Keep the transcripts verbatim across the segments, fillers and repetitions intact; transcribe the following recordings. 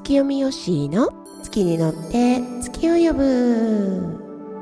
月読みよしの月に乗って月を呼ぶ。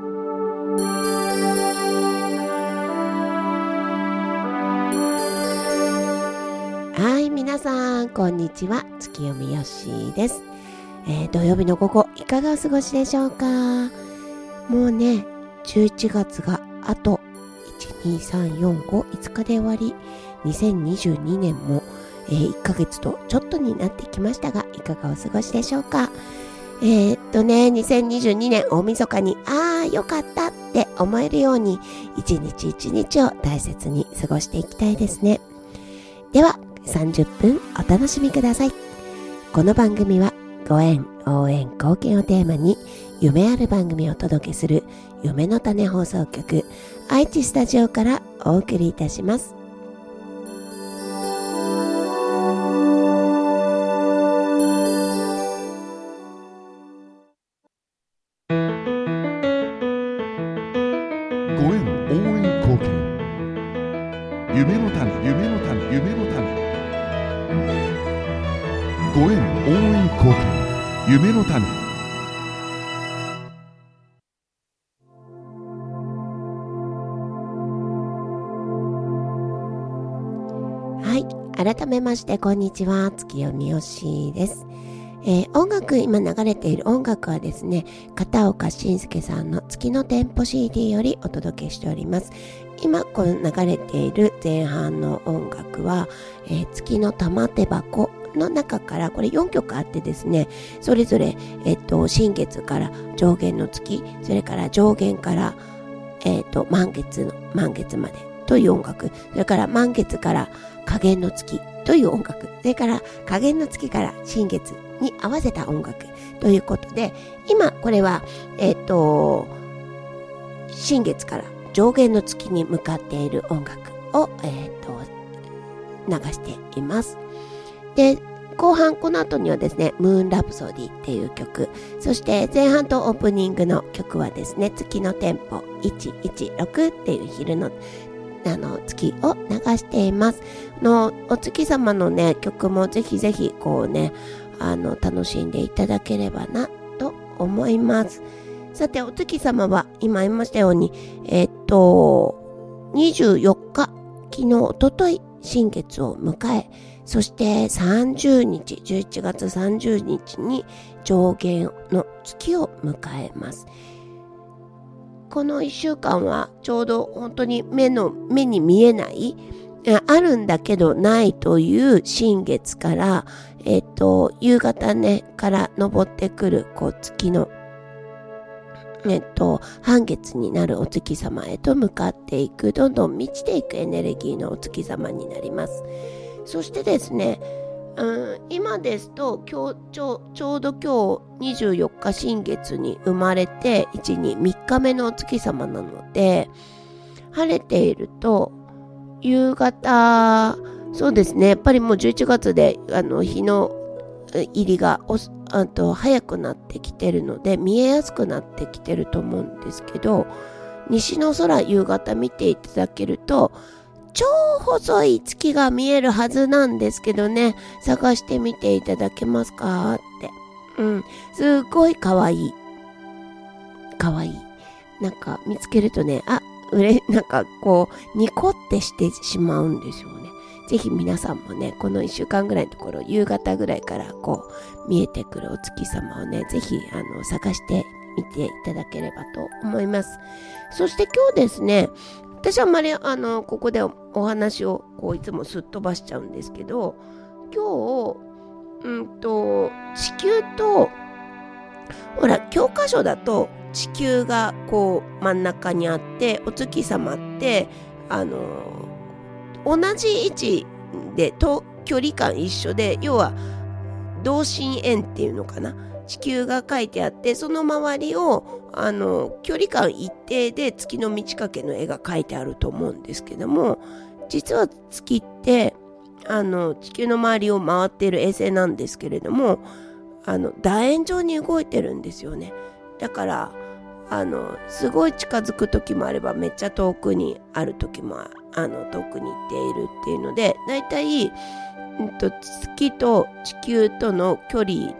はい、皆さんこんにちは、月読みよしです。えー、土曜日の午後いかがお過ごしでしょうか。もうねじゅういちがつがあといち、に、さん、よん、ご、いつかで終わり、にせんにじゅうにねんも、えー、いっかげつとちょっとになってきましたが、いかがお過ごしでしょうか。えー、っとねにせんにじゅうにねん大晦日にあーよかったって思えるように一日一日を大切に過ごしていきたいですね。ではさんじゅっぷんお楽しみください。この番組はご縁、応援、貢献をテーマに夢ある番組をお届けする夢の種放送局愛知スタジオからお送りいたします。 ご縁、応援、貢献、夢の種、夢の種、夢の種、ご縁、応援、貢献、夢の種。 はい、改めましてこんにちは、月読みよしです。えー、音楽、今流れている音楽はですね、片岡信介さんの月のテンポ シーディー よりお届けしております。今この流れている前半の音楽は、えー、月の玉手箱の中から、これよんきょくあってですね、それぞれ、えっと、新月から上弦の月、それから上弦から、えっと、満月の、満月までという音楽、それから満月から下弦の月という音楽、それから下弦の月から新月に合わせた音楽ということで、今これは、えっと、新月から上弦の月に向かっている音楽を、えっと、流しています。で、後半この後にはですね、ムーンラプソディっていう曲、そして前半とオープニングの曲はですね、月のテンポいちいちろくっていう昼のあの月を流しています。のお月様のね曲もぜひぜひこうねあの楽しんでいただければなと思います。さて、お月様は今言いましたようにえっとにじゅうよっか、昨日おととい新月を迎え、そしてさんじゅうにち、じゅういちがつさんじゅうにちに上弦の月を迎えます。このいっしゅうかんはちょうど本当に目の目に見えないあるんだけどないという新月から、えっと、夕方ねから昇ってくるこう月の、えっと、半月になるお月様へと向かっていく、どんどん満ちていくエネルギーのお月様になります。そしてですね、うん、今ですと今日ちょ、ちょうど今日にじゅうよっか新月に生まれていち、に、みっかめのお月様なので、晴れていると夕方、そうですね、やっぱりもうじゅういちがつであの日の入りがおあと早くなってきてるので見えやすくなってきてると思うんですけど、西の空夕方見ていただけると超細い月が見えるはずなんですけどね、探してみていただけますかって。うん、すごいかわいい。かわいい。なんか見つけるとね、あ、うれ、なんかこう、ニコってしてしまうんですよね。ぜひ皆さんもね、このいっしゅうかんぐらいのところ、夕方ぐらいからこう、見えてくるお月様をね、ぜひ、あの、探してみていただければと思います。そして今日ですね、私はあんまりあのここでお話をこういつもすっ飛ばしちゃうんですけど、今日うんと地球とほら教科書だと地球がこう真ん中にあって、お月様ってあの同じ位置でと距離感一緒で、要は同心円っていうのかな、地球が書いてあって、その周りをあの距離感一定で月の満ち欠けの絵が描いてあると思うんですけども、実は月ってあの地球の周りを回っている衛星なんですけれども、あの楕円状に動いてるんですよね。だからあのすごい近づく時もあれば、めっちゃ遠くにある時もあの遠くに行っているっていうので、だいたい、うんと、月と地球との距離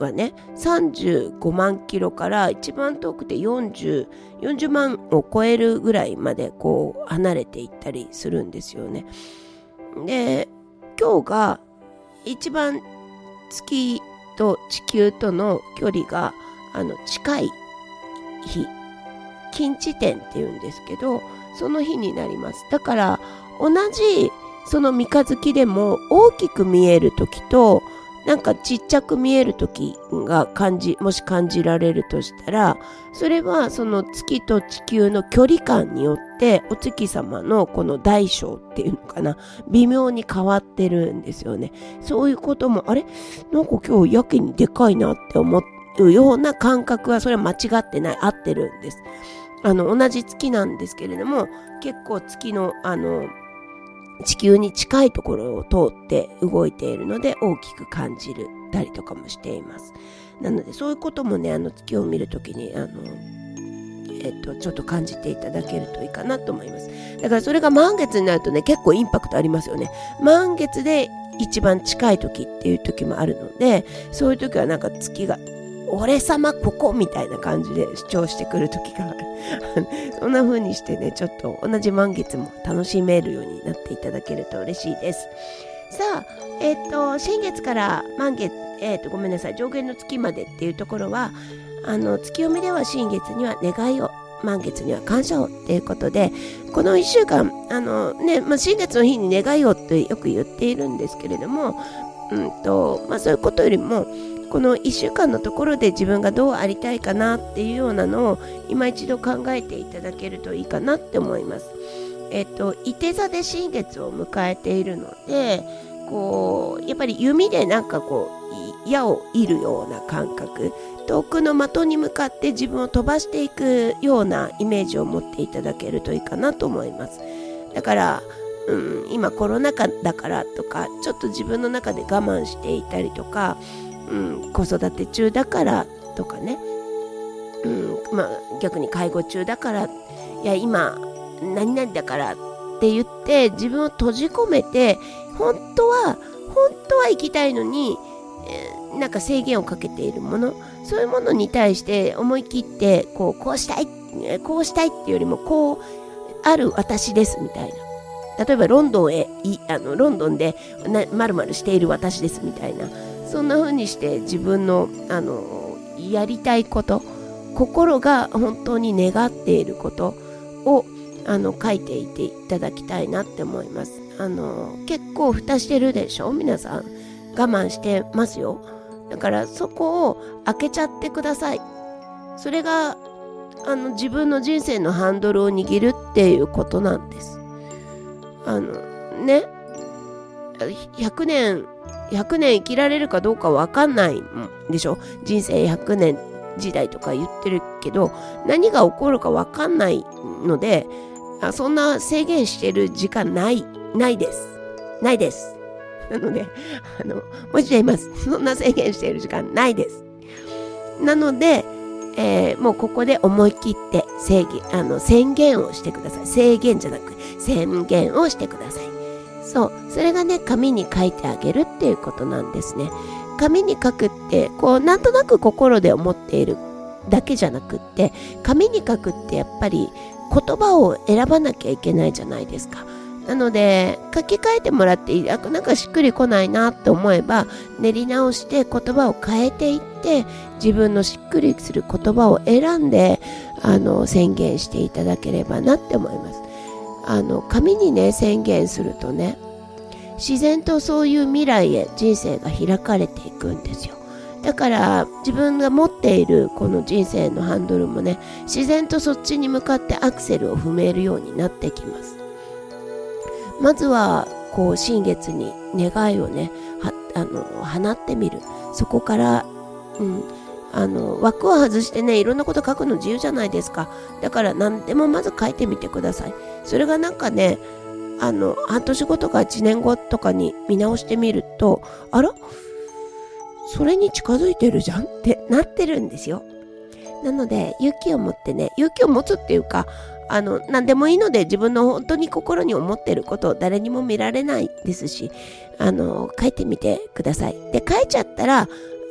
はね、さんじゅうごまんキロから一番遠くてよんじゅう、よんじゅうまんを超えるぐらいまでこう離れていったりするんですよね。で、今日が一番月と地球との距離があの近い日、近地点っていうんですけど、その日になります。だから同じその三日月でも大きく見えるときとなんかちっちゃく見えるときが感じ、もし感じられるとしたら、それはその月と地球の距離感によってお月様のこの大小っていうのかな、微妙に変わってるんですよね。そういうことも、あれなんか今日やけにでかいなって思うような感覚は、それは間違ってない、合ってるんです。あの同じ月なんですけれども、結構月のあの地球に近いところを通って動いているので大きく感じるたりとかもしています。なのでそういうこともね、あの月を見るときにあの、えっと、ちょっと感じていただけるといいかなと思います。だからそれが満月になるとね、結構インパクトありますよね。満月で一番近い時っていう時もあるので、そういう時はなんか月が俺様ここみたいな感じで主張してくる時があるそんな風にしてね、ちょっと同じ満月も楽しめるようになっていただけると嬉しいです。さあ、えっ、ー、と新月から満月、えっ、ー、とごめんなさい、上限の月までっていうところは、あの月読みでは新月には願いを、満月には感謝をっていうことで、このいっしゅうかんあのね、まあ、新月の日に願いをってよく言っているんですけれども、うんとまあ、そういうことよりもこのいっしゅうかんのところで自分がどうありたいかなっていうようなのを今一度考えていただけるといいかなって思います。えっと、いて座で新月を迎えているので、こうやっぱり弓でなんかこう矢を射るような感覚、遠くの的に向かって自分を飛ばしていくようなイメージを持っていただけるといいかなと思います。だから、うん、今コロナ禍だからとか、ちょっと自分の中で我慢していたりとか、うん、子育て中だからとかね、うん、まあ逆に介護中だから、いや今何々だからって言って自分を閉じ込めて、本当は本当は生きたいのに、えー、なんか制限をかけているもの、そういうものに対して思い切ってこうこうしたいこうしたいっていうよりも、こうある私ですみたいな、例えばロンドンへいあのロンドンでまるまるしている私ですみたいな、そんな風にして自分のあのやりたいこと、心が本当に願っていることをあの書いていていただきたいなって思います。あの結構蓋してるでしょ、皆さん我慢してますよ。だからそこを開けちゃってください。それがあの自分の人生のハンドルを握るっていうことなんです。あのね、ひゃくねんひゃくねん生きられるかどうかわかんないんでしょ。人生ひゃくねん時代とか言ってるけど、何が起こるかわかんないので、あそんな制限してる時間ないないですないですなので、あのもう一度言います。そんな制限している時間ないです。なので、えー、もうここで思い切って制限あの宣言をしてください。制限じゃなく宣言をしてください。そう、それがね、紙に書いてあげるっていうことなんですね。紙に書くって、こうなんとなく心で思っているだけじゃなくって、紙に書くってやっぱり言葉を選ばなきゃいけないじゃないですか。なので書き換えてもらっていい、あ、なんかしっくりこないなと思えば練り直して言葉を変えていって、自分のしっくりする言葉を選んであの宣言していただければなって思います。あの紙にね宣言するとね、自然とそういう未来へ人生が開かれていくんですよ。だから自分が持っているこの人生のハンドルもね、自然とそっちに向かってアクセルを踏めるようになってきます。まずはこう新月に願いをねはあの放ってみる。そこから、うん、あの枠を外してね、いろんなこと書くの自由じゃないですか。だから何でもまず書いてみてください。それがなんかね、あの半年後とかいちねんごとかに見直してみると、あらそれに近づいてるじゃんってなってるんですよ。なので勇気を持ってね、勇気を持つっていうか、あの何でもいいので、自分の本当に心に思っていることを誰にも見られないですし、あの書いてみてください。で書いちゃったら、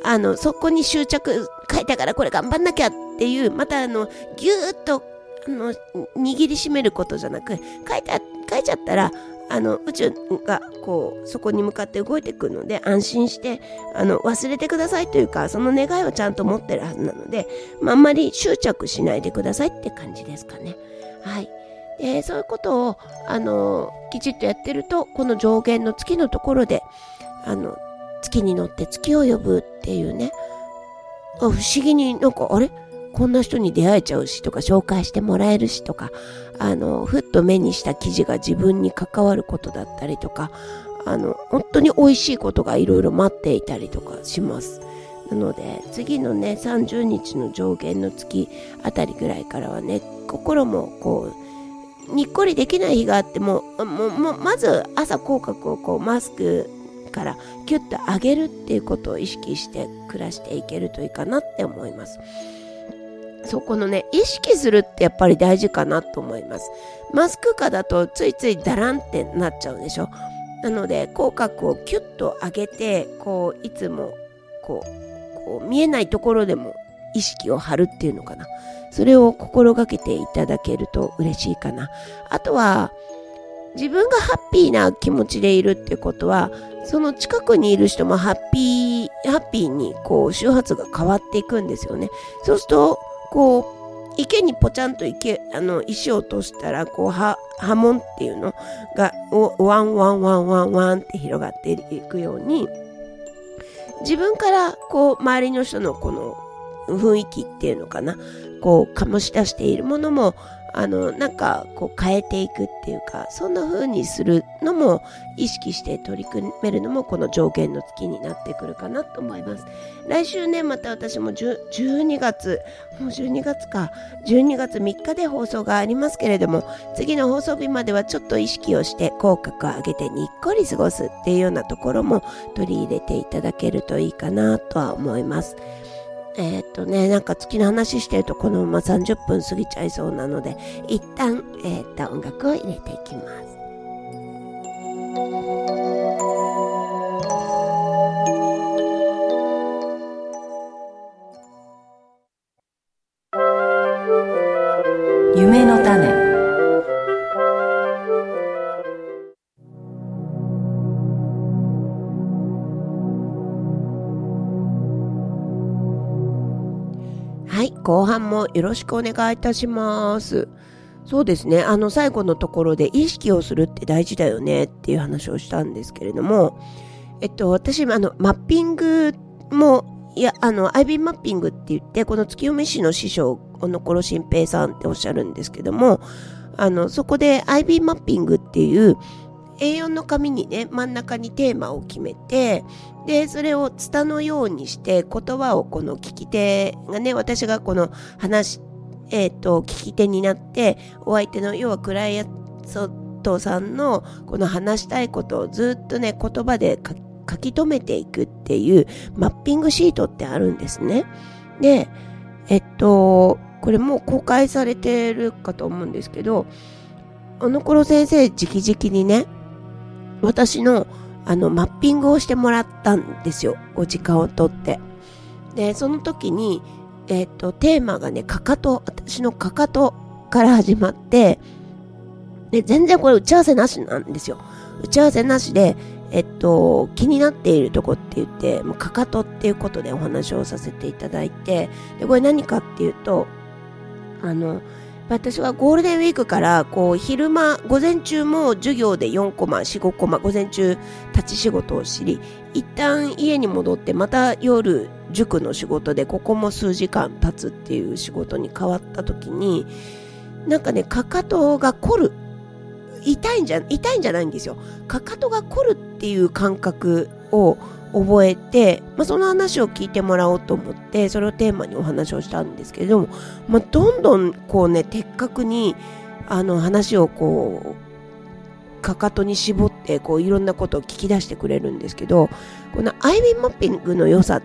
あの、そこに執着、書いたからこれ頑張んなきゃっていう、またあの、ぎゅーっと、あの、握りしめることじゃなく、書いた、書いちゃったら、あの、宇宙が、こう、そこに向かって動いてくるので、安心して、あの、忘れてくださいというか、その願いをちゃんと持ってるはずなので、まあ、あんまり執着しないでくださいって感じですかね。はい。で、そういうことを、あの、きちっとやってると、この上限の月のところで、あの、月に乗って月を呼ぶっていうね、不思議になんか、あれこんな人に出会えちゃうしとか、紹介してもらえるしとか、あの、ふっと目にした記事が自分に関わることだったりとか、あの、本当に美味しいことがいろいろ待っていたりとかします。なので、次のね、さんじゅうにちの上限の月あたりぐらいからはね、心もこう、にっこりできない日があっても、もう、もうまず朝口角をこう、マスクからキュッと上げるっていうことを意識して暮らしていけるといいかなって思います。そこのね、意識するってやっぱり大事かなと思います。マスク下だとついついダランってなっちゃうでしょ。なので、口角をキュッと上げて、こう、いつも、こう、こう見えないところでも意識を張るっていうのかな。それを心がけていただけると嬉しいかな。あとは、自分がハッピーな気持ちでいるってことは、その近くにいる人もハッピー、ハッピーにこう周波数が変わっていくんですよね。そうすると、こう、池にポチャンと池、あの、石を落としたら、こう、は、波紋っていうのが、ワンワンワンワンワンって広がっていくように、自分から、こう、周りの人のこの雰囲気っていうのかな、こう、醸し出しているものも、あの、なんか、こう、変えていくっていうか、そんな風にするのも、意識して取り組めるのも、この上限の月になってくるかなと思います。来週ね、また私もじゅうにがつ、もうじゅうにがつか、じゅうにがつみっかで放送がありますけれども、次の放送日まではちょっと意識をして、口角を上げてにっこり過ごすっていうようなところも取り入れていただけるといいかなとは思います。えーっとね、なんか月の話してるとこのままさんじゅっぷん過ぎちゃいそうなので、一旦、えーっと音楽を入れていきます。 夢の種。 はい、後半もよろしくお願いいたします。そうですね、あの最後のところで意識をするって大事だよねっていう話をしたんですけれども、えっと私あのマッピングもいやあの アイビー マッピングって言ってこの月読み師の師匠小野ころ新平さんっておっしゃるんですけども、あのそこで アイビー マッピングっていう エーよん の紙にね真ん中にテーマを決めて、でそれをツタのようにして言葉をこの聞き手がね、私がこの話えっと聞き手になってお相手の要はクライアントさんのこの話したいことをずっとね言葉で書き書き留めていくっていうマッピングシートってあるんですね。で、えっと、これもう公開されてるかと思うんですけど、小野ころ先生直々にね、私のあのマッピングをしてもらったんですよ。お時間をとって。で、その時に、えっと、テーマがね、かかと、私のかかとから始まって、で、全然これ打ち合わせなしなんですよ。打ち合わせなしで、えっと、気になっているとこって言って、もうかかとっていうことでお話をさせていただいて、で、これ何かっていうと、あの、私はゴールデンウィークから、こう、昼間、午前中も授業でよんコマ、よん、ごコマ、午前中立ち仕事を知り、一旦家に戻って、また夜、塾の仕事で、ここも数時間経つっていう仕事に変わった時に、なんかね、かかとが凝る。痛いんじゃ、痛いんじゃないんですよ。かかとが凝るっていう感覚を覚えて、まあ、その話を聞いてもらおうと思って、それをテーマにお話をしたんですけれども、まあ、どんどんこうね、的確に、あの話をこう、かかとに絞って、こういろんなことを聞き出してくれるんですけど、このアイビーマッピングの良さって、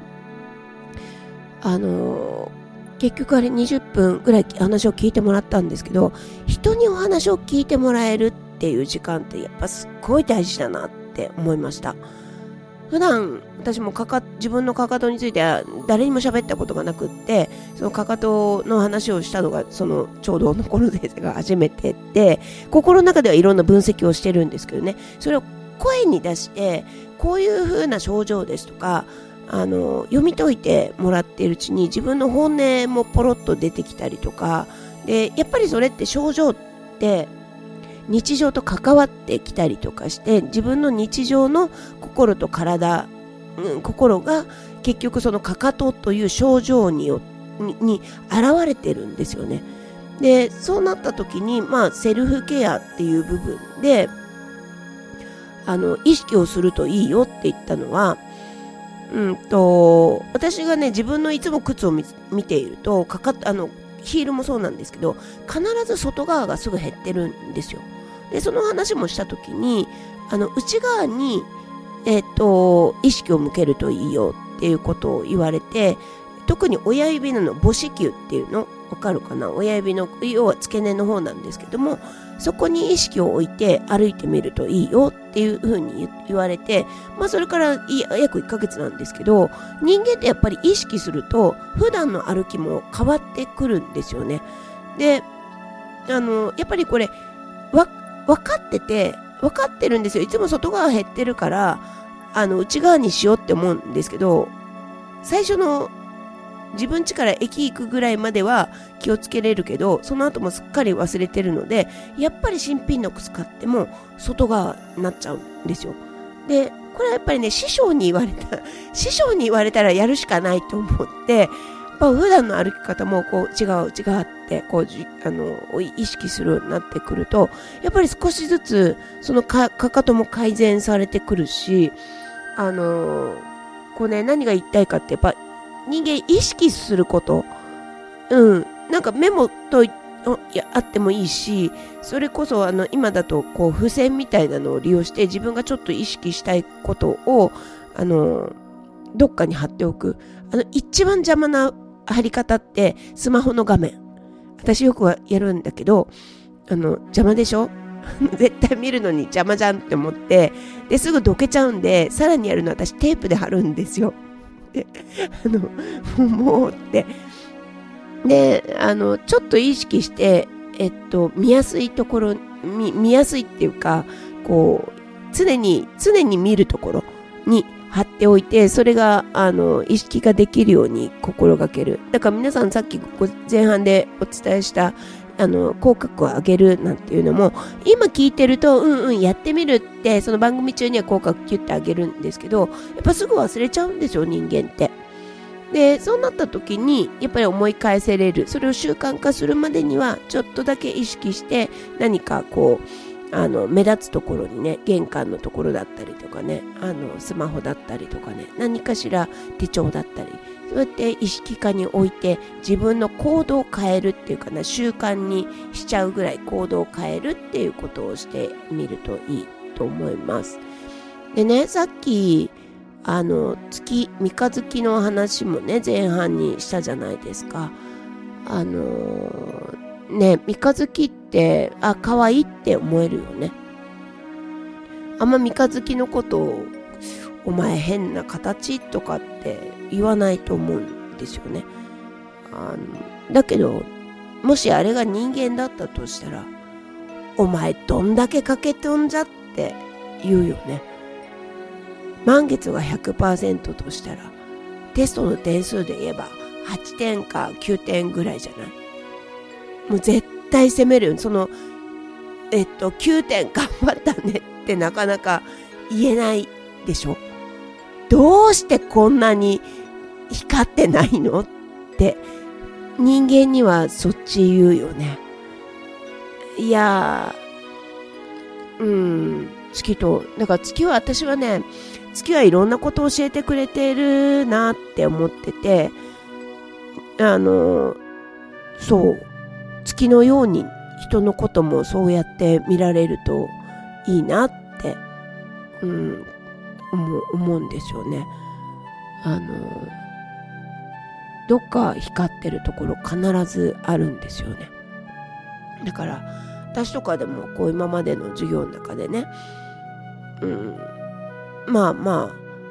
あのー、結局あれにじゅっぷんぐらい話を聞いてもらったんですけど、人にお話を聞いてもらえるっていう時間ってやっぱすっごい大事だなって思いました。 普段私もかか自分のかかとについては誰にも喋ったことがなくって、そのかかとの話をしたのがそのちょうどのこの先生が初めてで、心の中ではいろんな分析をしてるんですけどね、それを声に出してこういう風な症状ですとかあの読み解いてもらっているうちに自分の本音もポロッと出てきたりとかで、やっぱりそれって症状って日常と関わってきたりとかして、自分の日常の心と体、うん、心が結局そのかかとという症状によにに現れてるんですよね。でそうなった時に、まあ、セルフケアっていう部分であの意識をするといいよって言ったのは、うんと私がね自分のいつも靴を 見, 見ているとかかあのヒールもそうなんですけど、必ず外側がすぐ減ってるんですよ。でその話もした時にあの内側に、えー、と意識を向けるといいよっていうことを言われて、特に親指の母子球っていうのわかるかな、親指の要は付け根の方なんですけども、そこに意識を置いて歩いてみるといいよっていうふうに言われて、まあそれから約いっかげつなんですけど、人間ってやっぱり意識すると普段の歩きも変わってくるんですよね。であのやっぱりこれわ分かってて分かってるんですよ。いつも外側減ってるからあの内側にしようって思うんですけど、最初の自分家から駅行くぐらいまでは気をつけれるけど、その後もすっかり忘れてるので、やっぱり新品の靴買っても外側になっちゃうんですよ。でこれはやっぱりね師匠に言われた師匠に言われたらやるしかないと思って、やっぱ普段の歩き方もこう違う違うってこうじあの意識するようになってくると、やっぱり少しずつその か, かかとも改善されてくるし、あのこうね何が言いたいかってやっぱ人間意識すること、うん、なんかメモといやあってもいいし、それこそあの今だとこう付箋みたいなのを利用して自分がちょっと意識したいことをあのどっかに貼っておく。あの一番邪魔な貼り方ってスマホの画面。私よくはやるんだけど、あの邪魔でしょ絶対見るのに邪魔じゃんって思って、ですぐどけちゃうんで、さらにやるのは私テープで貼るんですよ。であのもうってであのちょっと意識してえっと見やすいところ 見, 見やすいっていうかこう常に常に見るところに貼っておいて、それがあの意識ができるように心がける。だから皆さんさっき前半でお伝えしたあの口角を上げるなんていうのも今聞いてるとうんうんやってみるって、その番組中には口角キュッて上げるんですけど、やっぱすぐ忘れちゃうんですよ人間って。でそうなった時にやっぱり思い返せれる、それを習慣化するまでにはちょっとだけ意識して何かこうあの目立つところにね、玄関のところだったりとかね、あのスマホだったりとかね、何かしら手帳だったり、そうやって意識化に置いて自分の行動を変えるっていうかな、習慣にしちゃうぐらい行動を変えるっていうことをしてみるといいと思います。でね、さっきあの月三日月の話もね前半にしたじゃないですか。あのー、ね三日月ってあ可愛いって思えるよね。あんま三日月のことをお前変な形とかって言わないと思うんですよね。あのだけどもしあれが人間だったとしたら、お前どんだけかけとんじゃって言うよね。満月が ひゃくパーセント としたらテストの点数で言えばはってんかきゅうてんぐらいじゃない。もう絶対責めるよ。そのえっときゅうてん頑張ったねってなかなか言えないでしょ。どうしてこんなに光ってないのって人間にはそっち言うよね。いやーうん月とだから月は私はね月はいろんなことを教えてくれてるなって思ってて、あのそう月のように人のこともそうやって見られるといいなって、うん、思う、思うんですよね。あのどっか光ってるところ必ずあるんですよね。だから私とかでもこう今までの授業の中でね、うん、まあまあ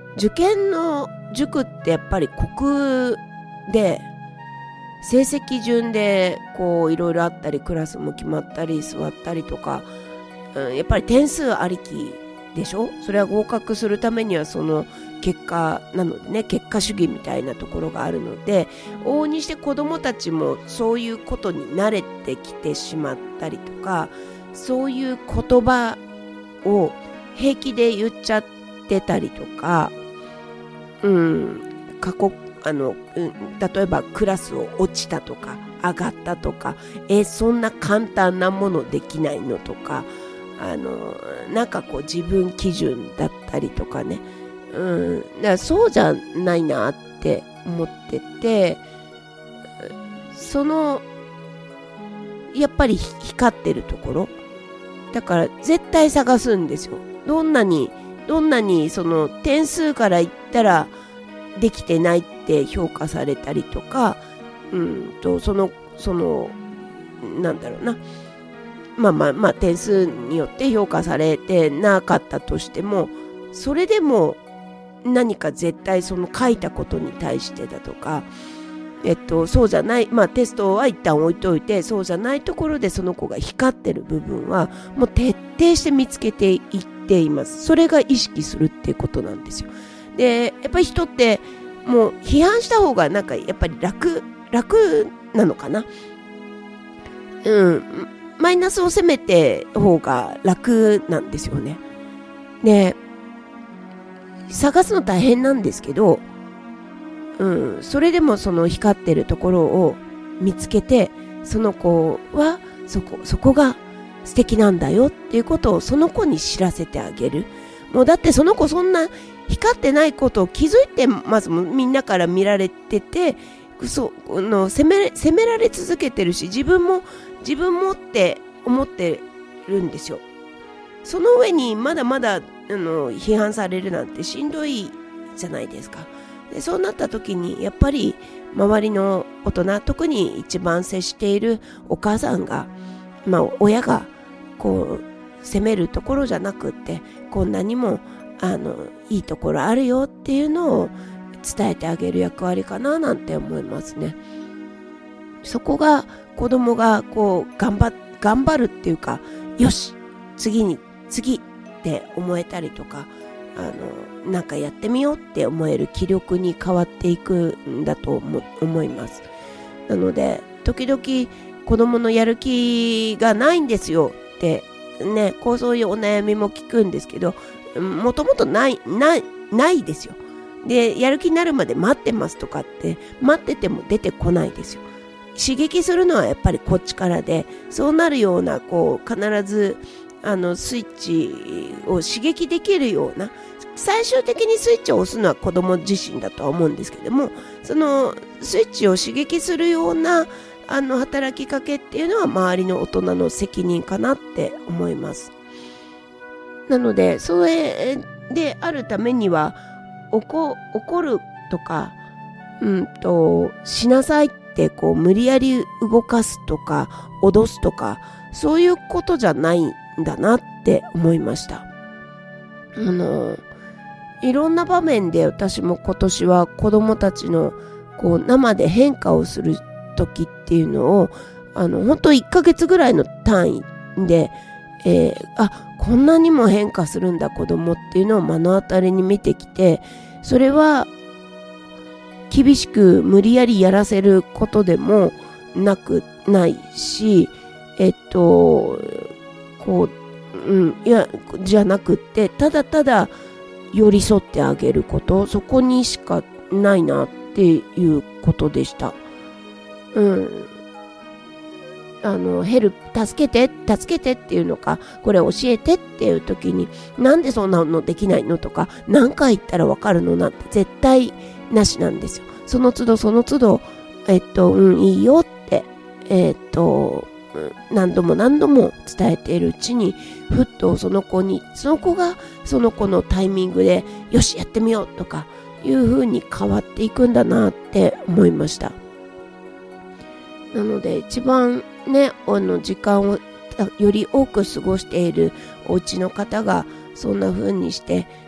受験の塾ってやっぱり国で成績順でこういろいろあったり、クラスも決まったり座ったりとか、うん、やっぱり点数ありきでしょ。それは合格するためにはその結果なのでね、結果主義みたいなところがあるので、往々にして子どもたちもそういうことに慣れてきてしまったりとか、そういう言葉を平気で言っちゃってたりとか、うん過去あの、うん、例えばクラスを落ちたとか上がったとか、えそんな簡単なものできないのとか、あのなんかこう自分基準だったりとかね、うん、だからそうじゃないなって思ってて、そのやっぱり光ってるところだから絶対探すんですよ。どんなにどんなにその点数から言ったらできてないって評価されたりとか、うんとそのそのなんだろうな、まあまあまあ点数によって評価されてなかったとしても、それでも何か絶対その書いたことに対してだとか、えっとそうじゃない、まあテストは一旦置いといて、そうじゃないところでその子が光ってる部分はもう徹底して見つけていっています。それが意識するっていうことなんですよ。でやっぱり人ってもう批判した方がなんかやっぱり楽楽なのかな。うんマイナスを責めて方が楽なんですよね。で探すの大変なんですけど、うん、それでもその光ってるところを見つけて、その子はそこそこが素敵なんだよっていうことをその子に知らせてあげる。もうだってその子そんな光ってないことを気づいてまずみんなから見られてて、そうの責め責められ続けてるし、自分も自分もって思ってるんですよ。その上にまだまだあの批判されるなんてしんどいじゃないですか。でそうなった時にやっぱり周りの大人、特に一番接しているお母さんが、まあ親がこう責めるところじゃなくって、こんなにもあのいいところあるよっていうのを伝えてあげる役割かななんて思いますね。そこが子供がこう頑張頑張るっていうか、よし次に次って思えたりとか、あのなんかやってみようって思える気力に変わっていくんだと思思います。なので時々子供のやる気がないんですよってね、こうそういうお悩みも聞くんですけど、もともとないないないですよ。でやる気になるまで待ってますとかって待ってても出てこないですよ。刺激するのはやっぱりこっちからで、そうなるようなこう必ずあのスイッチを刺激できるような、最終的にスイッチを押すのは子供自身だとは思うんですけども、そのスイッチを刺激するようなあの働きかけっていうのは周りの大人の責任かなって思います。なのでそれであるためには怒怒るとか、うんとしなさいってこう無理やり動かすとか脅すとか、そういうことじゃないんだなって思いました。あのいろんな場面で私も今年は子供たちのこう生で変化をする時っていうのをあの本当いっかげつぐらいの単位で、えー、あこんなにも変化するんだ子供っていうのを目の当たりに見てきて、それは厳しく無理やりやらせることでもなくないし、えっとこう、うん、いやじゃなくって、ただただ寄り添ってあげること、そこにしかないなっていうことでした。うん。あのヘルプ助けて助けてっていうのか、これ教えてっていう時に、なんでそんなのできないのとか、何回言ったらわかるのなんて絶対なしなんですよ。その都度その都度えっとうんいいよってえっと何度も何度も伝えているうちに、ふっとその子にその子がその子のタイミングでよしやってみようとかいう風に変わっていくんだなって思いました。なので一番ねあの時間をより多く過ごしているお家の方がそんな風にして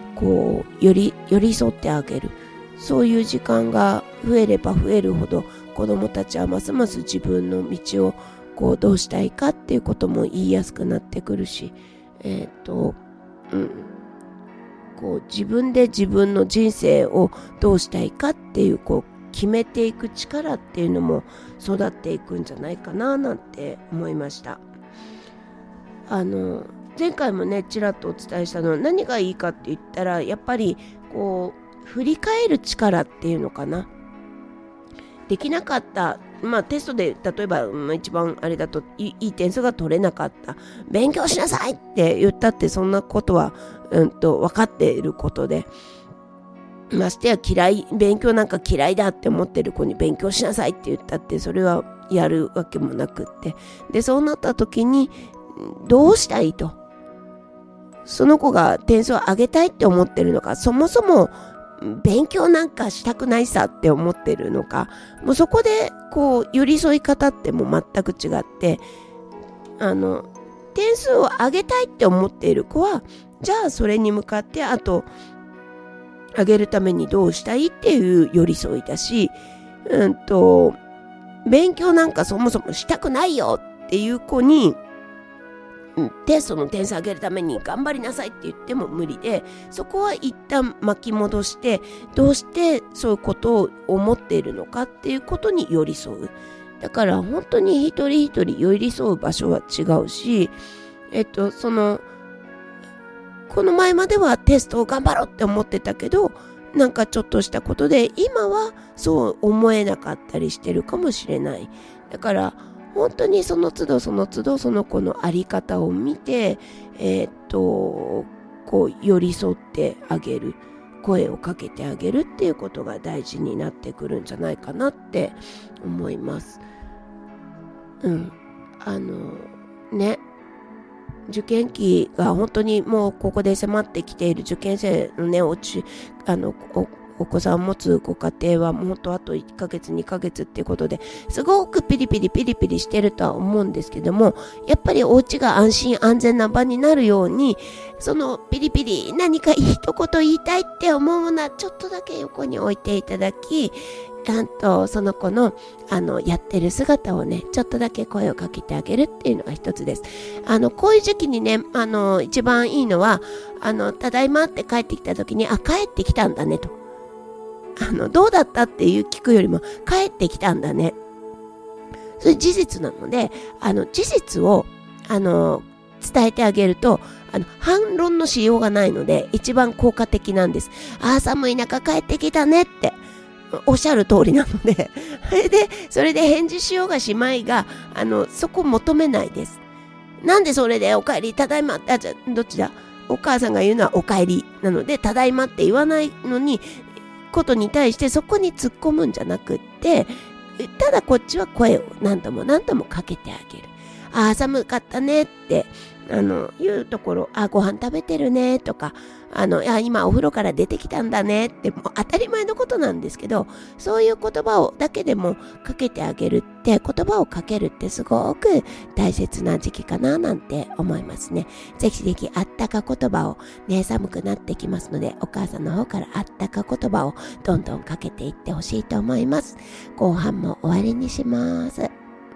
こうより寄り添ってあげる、そういう時間が増えれば増えるほど、子どもたちはますます自分の道をこうどうしたいかっていうことも言いやすくなってくるし、えっと、うん、こう自分で自分の人生をどうしたいかっていうこう決めていく力っていうのも育っていくんじゃないかななんて思いました。あの前回もねちらっとお伝えしたのは、何がいいかって言ったら、やっぱりこう振り返る力っていうのかな。できなかった、まあテストで例えば、まあ、一番あれだといい点数が取れなかった、勉強しなさいって言ったって、そんなことは、うんと分かっていることで、ましてや嫌い、勉強なんか嫌いだって思ってる子に勉強しなさいって言ったって、それはやるわけもなくって、でそうなった時にどうしたいと、その子が点数を上げたいって思ってるのか、そもそも勉強なんかしたくないさって思ってるのか、もうそこでこう寄り添い方ってもう全く違って、あの点数を上げたいって思っている子は、じゃあそれに向かってあと上げるためにどうしたいっていう寄り添いだし、うんと勉強なんかそもそもしたくないよっていう子にテストの点数上げるために頑張りなさいって言っても無理で、そこは一旦巻き戻して、どうしてそういうことを思っているのかっていうことに寄り添う。だから本当に一人一人寄り添う場所は違うし、えっとそのこの前まではテストを頑張ろうって思ってたけど、なんかちょっとしたことで今はそう思えなかったりしてるかもしれない。だから本当にその都度その都度その子のあり方を見て、えー、っとこう寄り添ってあげる、声をかけてあげるっていうことが大事になってくるんじゃないかなって思います。うん、あのね、受験期が本当にもうここで迫ってきている受験生のね、おちあのおお子さんを持つご家庭はもっとあといっかげつにかげつっていうことで、すごくピリピリピリピリしてるとは思うんですけども、やっぱりお家が安心安全な場になるように、そのピリピリ何か一言言いたいって思うものはちょっとだけ横に置いていただき、あとその子のあのやってる姿をね、ちょっとだけ声をかけてあげるっていうのが一つです。あのこういう時期にね、あの一番いいのは、あのただいまって帰ってきた時に、あ、帰ってきたんだねと、あのどうだったっていう聞くよりも、帰ってきたんだね、それ事実なので、あの事実をあの伝えてあげると、あの反論のしようがないので一番効果的なんです。あー、寒い中帰ってきたねっておっしゃる通りなのでそれでそれで返事しようがしまいが、あのそこ求めないです。なんでそれでお帰りただいまって、あ、じゃどっちだ、お母さんが言うのはお帰りなので、ただいまって言わないのにことに対してそこに突っ込むんじゃなくって、ただこっちは声を何度も何度もかけてあげる。あー、寒かったねってあのいうところ、あ、ご飯食べてるねとか、あのあ今お風呂から出てきたんだねって、もう当たり前のことなんですけど、そういう言葉をだけでもかけてあげるって、言葉をかけるってすごく大切な時期かななんて思いますね。ぜひぜひあったか言葉をね、寒くなってきますので、お母さんの方からあったか言葉をどんどんかけていってほしいと思います。後半も終わりにします。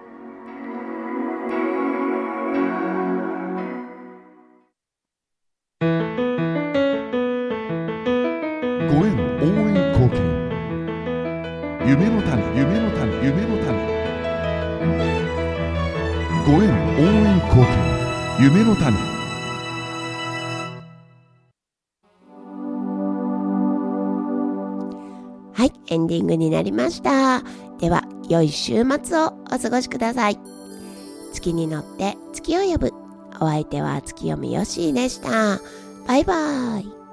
ご縁応援貢献、夢の種夢の種夢の種、ご縁応援貢献、夢の種。 はい、エンディングになりました。では良い週末をお過ごしください。月に乗って月を呼ぶ、お相手は月読みよしーでした。バイバイ。